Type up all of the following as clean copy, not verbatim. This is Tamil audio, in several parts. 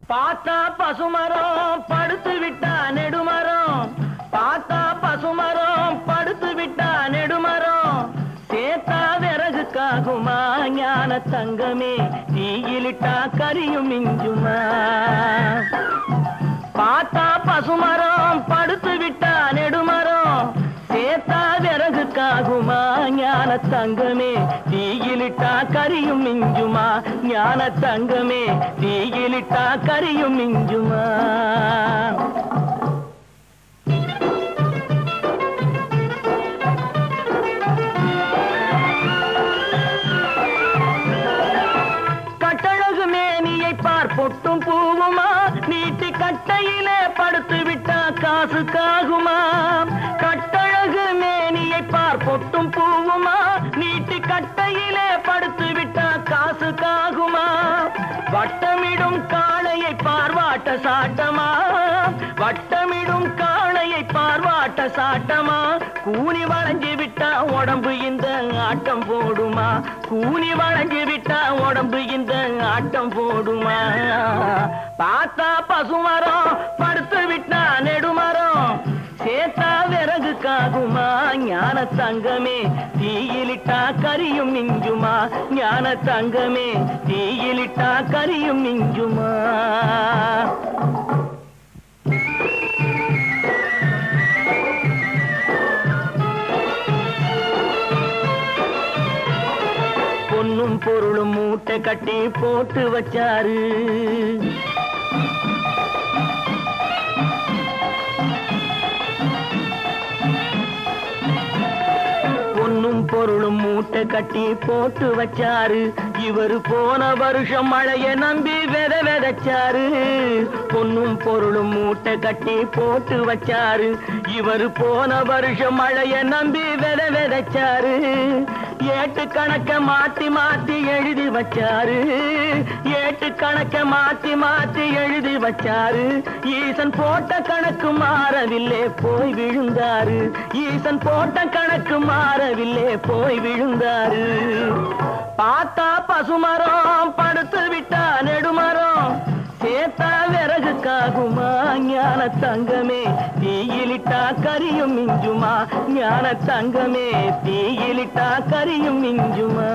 பார்த்தா பசுமரம் படுத்து விட்டா நெடுமரம், பார்த்தா பசுமரம் படுத்து விட்டா நெடுமரம், சேத்தா விறகுக்காகுமா ஞான தங்கமே, தீயிலிட்டா கரியும் மிஞ்சுமா. பார்த்தா பசுமரம் படுத்து விட்டா நெடுமரம், சேத்தா விறகுக்காகுமா ஞான தங்கமே, தீயிலிட்டா கரியும் மிஞ்சுமா. ஞான தங்கமே, தீயிலிட்டா கரியும் மிஞ்சுமா. கட்டழகு மேனியை பார் பொட்டும் பூவுமா, நீட்டி கட்டையிலே படுத்து விட்டா காசுக்காகுமா. கட்டழகு மேனியை பார் பொட்டும் பூவுமா, நீட்டி கட்டையிலே படுத்து விட்டா காசுக்காகுமா. வட்டமிடும் காளையை பார்வாட்ட சாட்டமா, வட்டமிடும் காளையை பார்வாட்ட சாட்டமா. கூனி வளைஞ்சு விட்டா உடம்பு இந்த ஆட்டம் போடுமா, கூனி வளைஞ்சு விட்டா உடம்பு இந்த ஆட்டம் போடுமா. பார்த்தா பசுமரம் படுத்து விட்டா நெடுமரம், சேத்தா விறகுக்காகுமா ஞான தங்கமே, தீயிலிட்டா கரியும் மிஞ்சுமா. ஞான தங்கமே, தீயிலிட்டா கரியும் மிஞ்சுமா. பொன்னும் பொருளும் மூட்டை கட்டி போட்டு வச்சாரு, பொன்னும் பொருளும் மூட்டை கட்டி போட்டு வச்சாரு. இவரு போன வருஷம் மழைய நம்பி விதைச்சாரு. பொன்னும் பொருளும் மூட்டை கட்டி போட்டு வச்சாரு. இவரு போன வருஷம் மழைய நம்பி விதைச்சாரு. ஏட்டு கணக்க மாத்தி மாத்தி எழுதி வச்சாரு, ஏட்டு கணக்க மாத்தி மாத்தி எழுதி வச்சாரு. ஈசன் போட்ட கணக்கு மாறவில்லை போய் விழுந்தாரு, ஈசன் போட்ட கணக்கு மாறவில்லை போய் விழுந்தாரு. பார்த்தா பசுமரம் படுத்து விட்டா நெடுமரம், சேத்தா விறகுக்காகுமா ஞான தங்கமே, தீயிலிட்டா கரியும் மிஞ்சுமா. ஞான தங்கமே, தீயிலிட்டா கரியும் மிஞ்சுமா.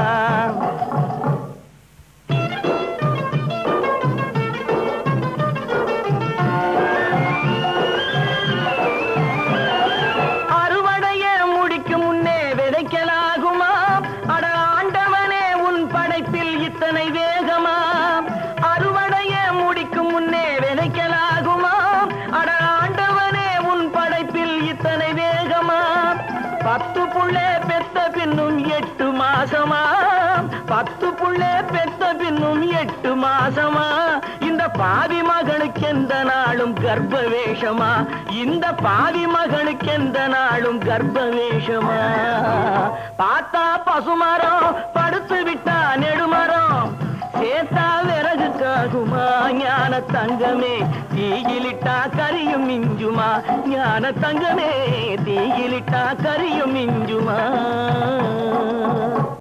அறுவடைய முடிக்கும் முன்னே விதைக்கலாகுமா, அட ஆண்டவனே உன் படைப்பில் இத்தனை வேகமா. அறுவடைய முடிக்கும் முன்னே விதைக்கலாகுமா, அட ஆண்டவனே உன் படைப்பில் இத்தனை வேகமா. 10 புள்ளே பெத்த பின்னும் 8 மாசமா, 10 புள்ளே பெத்த பின்னும் 8 மாசமா. இந்த பாவி மகனுக்கு எந்த நாளும் கர்ப்ப வேஷமா, இந்த பாவி மகனுக்கு எந்த நாளும் கர்ப்ப வேஷமா. பார்த்தா பசுமரம் படுத்து விட்டா நெடுமரம், சேத்தா விறகுக்காகுமா ஞான தங்கமே, தீயிலிட்டா கரியும் மிஞ்சுமா. ஞான தங்கமே, தீயிலிட்டா கரியும் மிஞ்சுமா.